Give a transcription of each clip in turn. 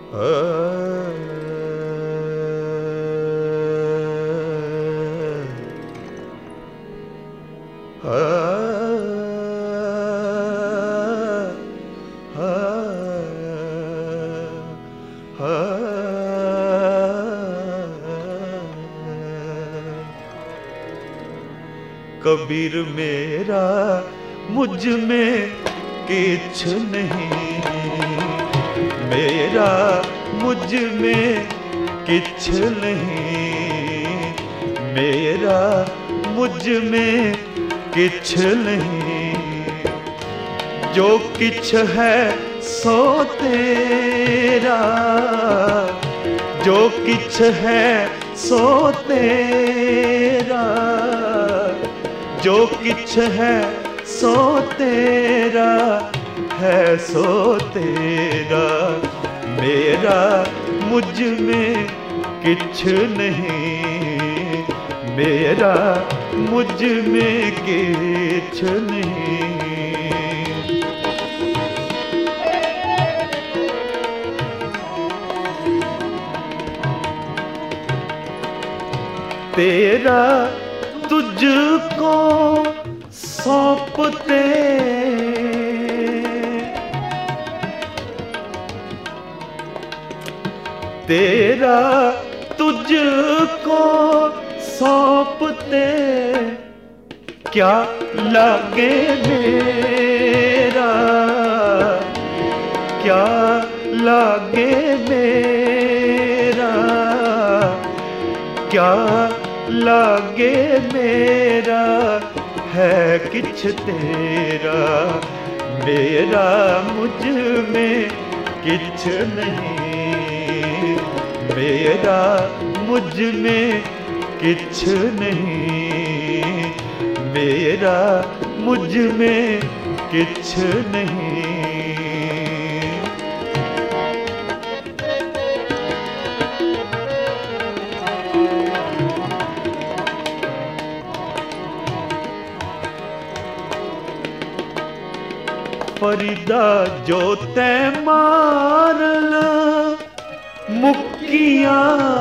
कबीर मेरा मुझ में किछ नहीं, मेरा मुझ में किछ नहीं, मेरा मुझ में किछ नहीं। जो किछ है सो तेरा, जो किछ है सो तेरा, जो किछ है सो तेरा है सो तेरा। मेरा मुझ में किछ नहीं, मेरा मुझ में किछ नहीं। तेरा तुझको सौंपते, तेरा तुझको सौंपते क्या लागे मेरा, क्या लागे मेरा, क्या लागे मेरा है किछ तेरा। मेरा मुझ में किछ नहीं, मेरा मुझ में किछ नहीं, मेरा मुझ में किछ नहीं। फरीदा जो तै मारन मुक्किया,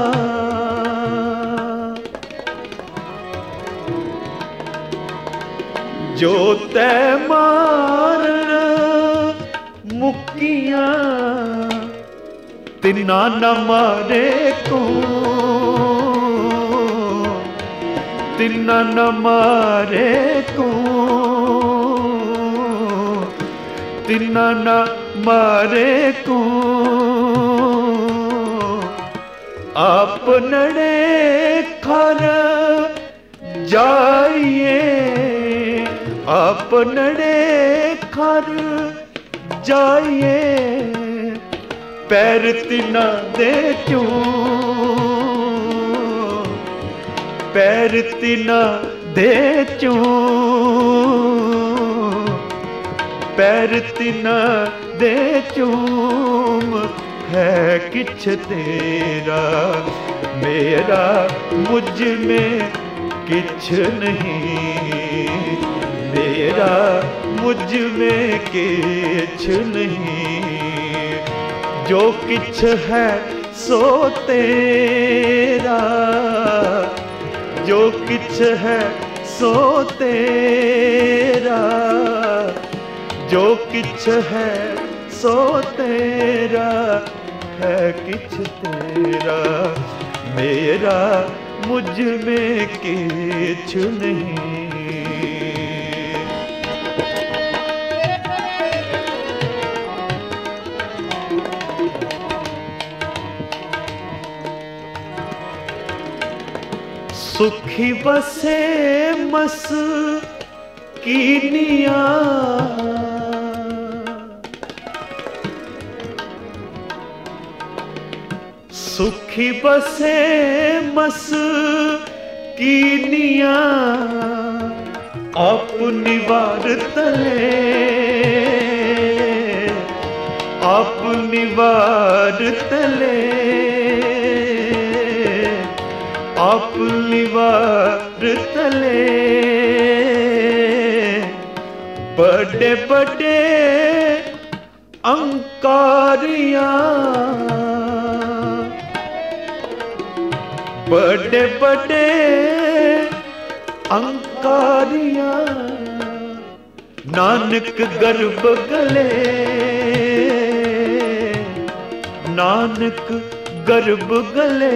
जो तै मारन मुक्किया, तिन्ना न मारे को, तिन्ना न मारे को, तिन्ना न मारे को। आप नड़े खर जाइए, आप नड़े खर जाइए, पैर तिना दे क्यों, पैर तिना दे क्यों, पैर तिना दे चूम है किछ तेरा। मेरा मुझ में किछ नहीं, मेरा मुझ में किछ नहीं। जो किछ है सो तेरा, जो किछ है सो तेरा, जो किछ है सो तेरा है किछ तेरा। मेरा मुझ में किछ नहीं। सुखी बसे मस कीनिया, सुखी बसे मस कीनिया, अपनी वार तले, अपनी वार तले, अपनी वार तले। बड़े बड़े अंकारिया, बड़े बड़े अंकारियां नानक गर्भ गले, नानक गर्भ गले,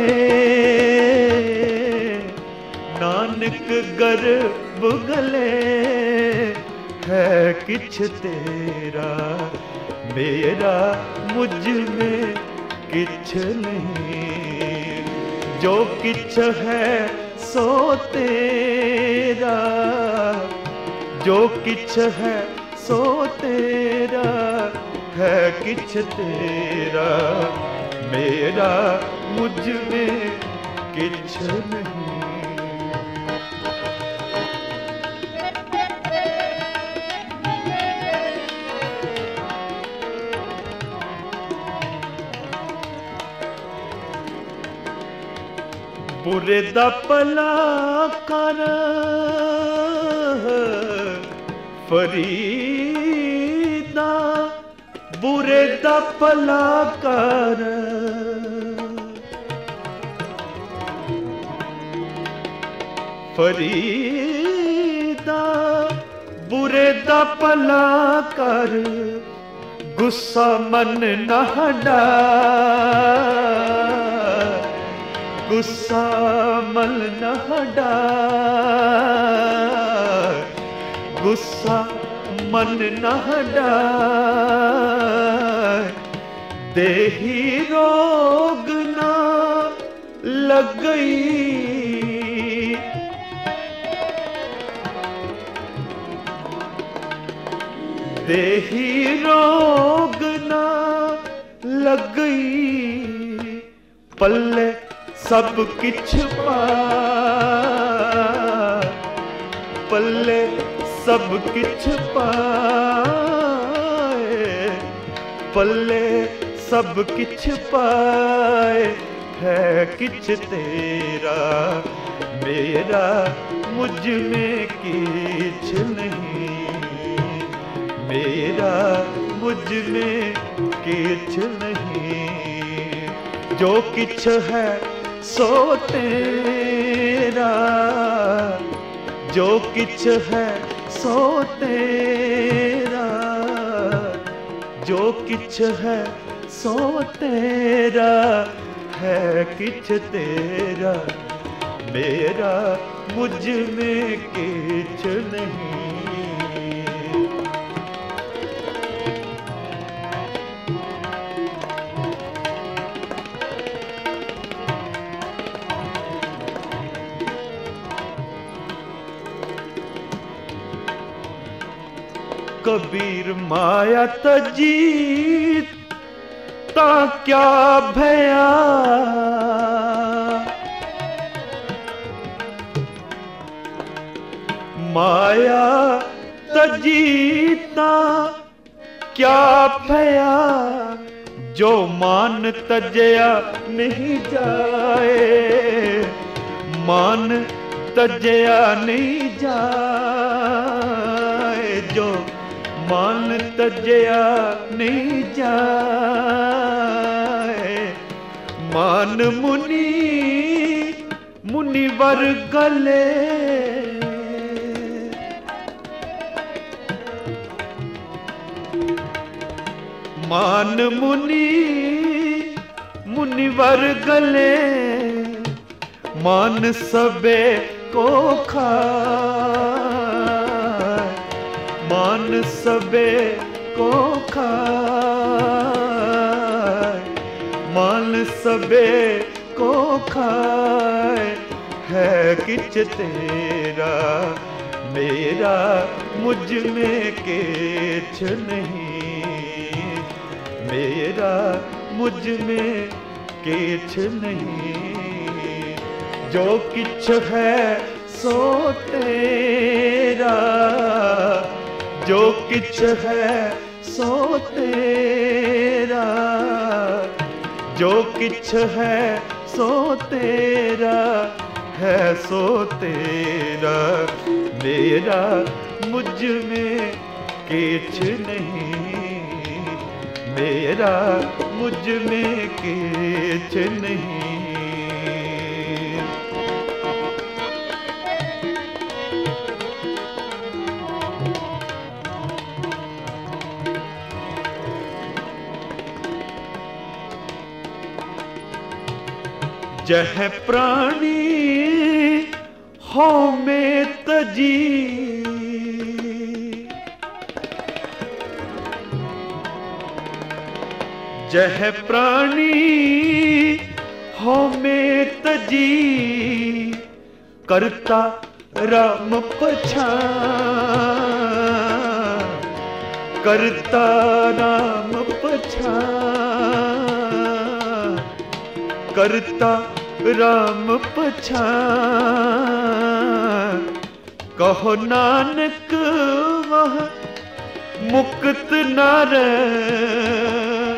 नानक गर्भ गले। है किछ तेरा मेरा मुझ में किछ नहीं, जो किछ है सो तेरा, जो किछ है सो तेरा। है किछ तेरा मेरा मुझ में किछ नहीं। बुरे दा भला कर फरीदा, बुरे दा भला कर फरीदा, बुरे दा भला कर। गुस्सा मन न हटा, गुस्सा मन न हटा, गुस्सा मन न हटा। देही रोग ना लग गई, देही रोग ना लग गई। पल्ले सब किछ पाए, पल्ले सब किछ पाए, पल्ले सब किछ पाए। है किछ तेरा मेरा मुझ में किछ नहीं, मेरा मुझ में किछ नहीं। जो किछ है सो तेरा, जो किछ है सो तेरा, जो किछ है सो तेरा। है किछ तेरा मेरा मुझ में किछ नहीं। कबीर माया तजीत ता क्या भया, माया तजीता क्या भया। जो मान तजया नहीं जाए, मान तजया नहीं जाए। जो मान तजया नहीं जाए। मान मुनि मुनिवर गले, मान मुनि मुनिवर गले। मान सबे को खाए, मान सबे को खाए, मान सबे को खाए। है किछ तेरा मेरा मुझ में किछ नहीं, मेरा मुझ में किछ नहीं। जो किछ है सो तेरा, जो किछ है सो तेरा, जो किछ है सो तेरा। है सो तेरा मेरा मुझ में किछ नहीं, मेरा मुझ में किछ नहीं। जह प्राणी हो में तजी, जह प्राणी हो में तजी, करता राम पछाण, करता राम पछाण, करता राम पछाण। कहो नानक वह मुक्त न रहे,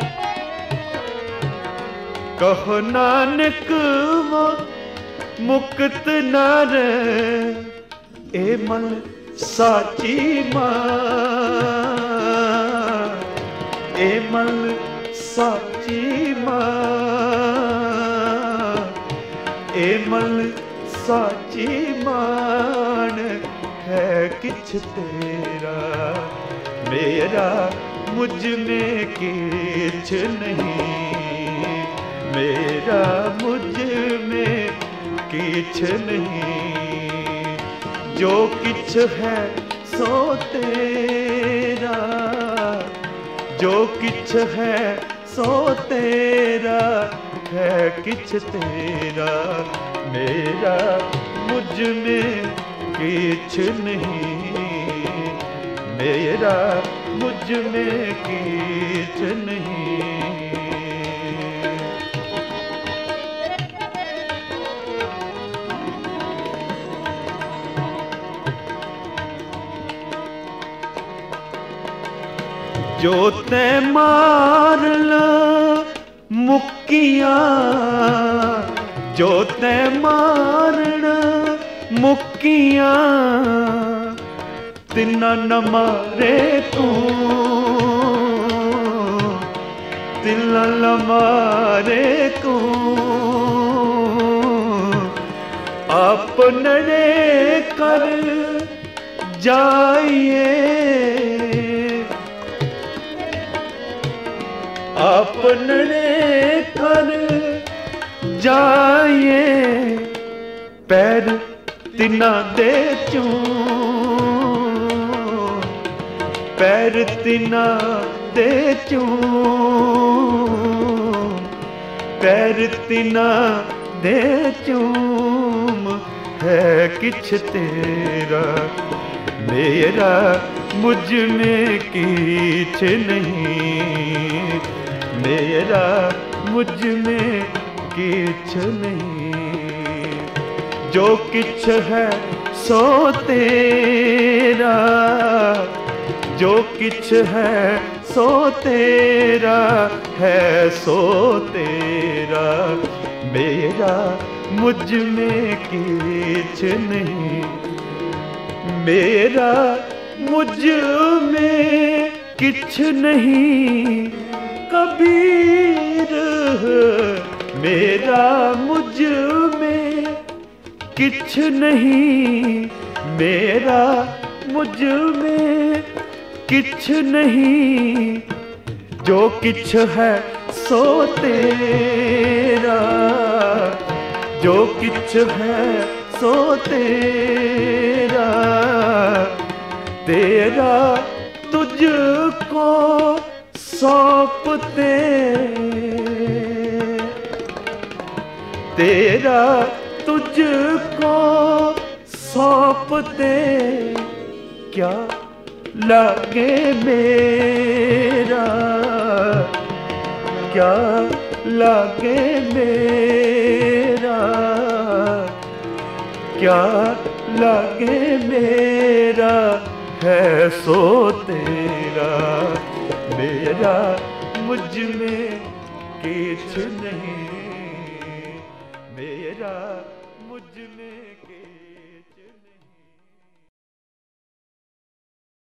कहो नानक वह मुक्त न रहे। ए मन साची मान, ए मन साची मान, ए मन साची मान। है किछ तेरा मेरा मुझ में किछ नहीं, मेरा मुझ में किछ नहीं। जो किछ है सो तेरा, जो किछ है सो तेरा। है किछ तेरा मेरा मुझ में किछ नहीं, मेरा मुझ में किछ नहीं। जो ते मार ल मुक्कियां, जो ते मारण मुक्कियां, तिन्ना न मारे तू, तिन्ना न मारे तू। अपने कर जाइए, अपने कर जाइए। पैर तिना दे चूम, पैर तिना दे चूम, पैर तिना दे चूम। है किछ तेरा मेरा मुझ में किछ नहीं, मेरा मुझ में किछ नहीं। जो किछ है सो तेरा, जो किछ है सो तेरा। है सो तेरा मेरा मुझ में किछ नहीं, मेरा मुझ में किछ नहीं। कबीर मेरा मुझ में किछ नहीं, मेरा मुझ में किछ नहीं। जो किछ है सो तेरा, जो किछ है सो तेरा। तेरा तुझको सौंपते, तेरा तुझको सौंपते। क्या लागे मेरा, क्या लागे मेरा, क्या लागे मेरा। है सो तेरा मेरा मुझ में किछ नहीं, मेरा मुझ में